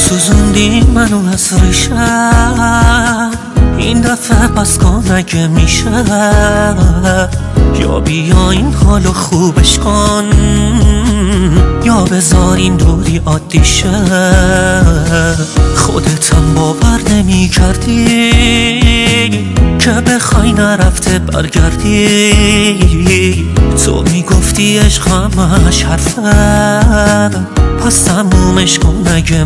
سوزوندی منو از ریشم، این دفعه پس کن اگه میشه، یا بیا این حالو خوبش کن یا بذار این دوری عادی شه. خودتم باور نمی کردی که بخوای نرفته برگردی، تو میگفتی عشق همش حرفه، پس تمومش کن اگه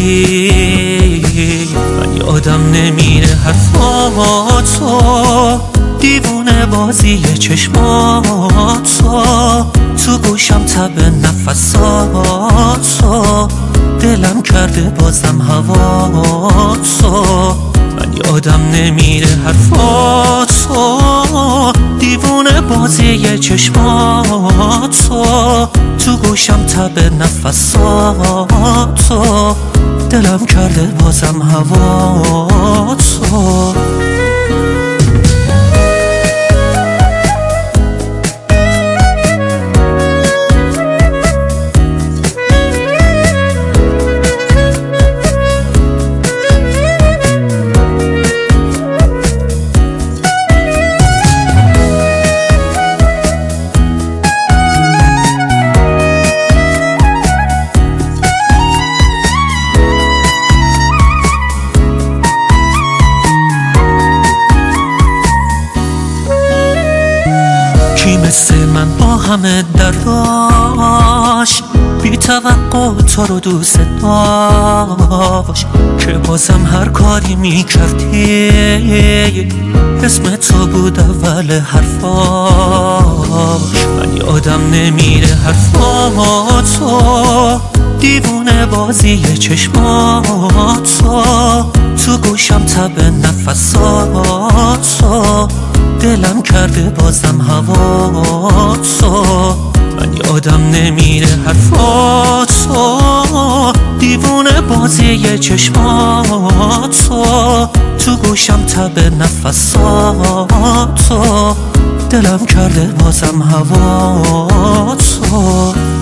مردی. من یادم نمیره حرفاتو، دیوونه بازی چشماتو، تو گوشم تب نفساتو، دلم کرده بازم هواتو. من یادم نمیره حرفاتو، دیوونه بازی چشماتو، تو گوشم تب نفساتو، دلم کرده بازم هواتو. کی مثل من با همه درداش بی توقع تو رو دوست داشت، که بازم هر کاری می کردی اسم تو بود اول حرفاش. من یادم نمیره حرفاتو، دیوونه بازی چشماتو، تو گوشم تب نفساتو، دلم کرده بازم هواتو. من یادم نمیره حرفاتو، دیوونه بازی چشماتو، تو گوشم تب نفساتو، دلم کرده بازم هواتو.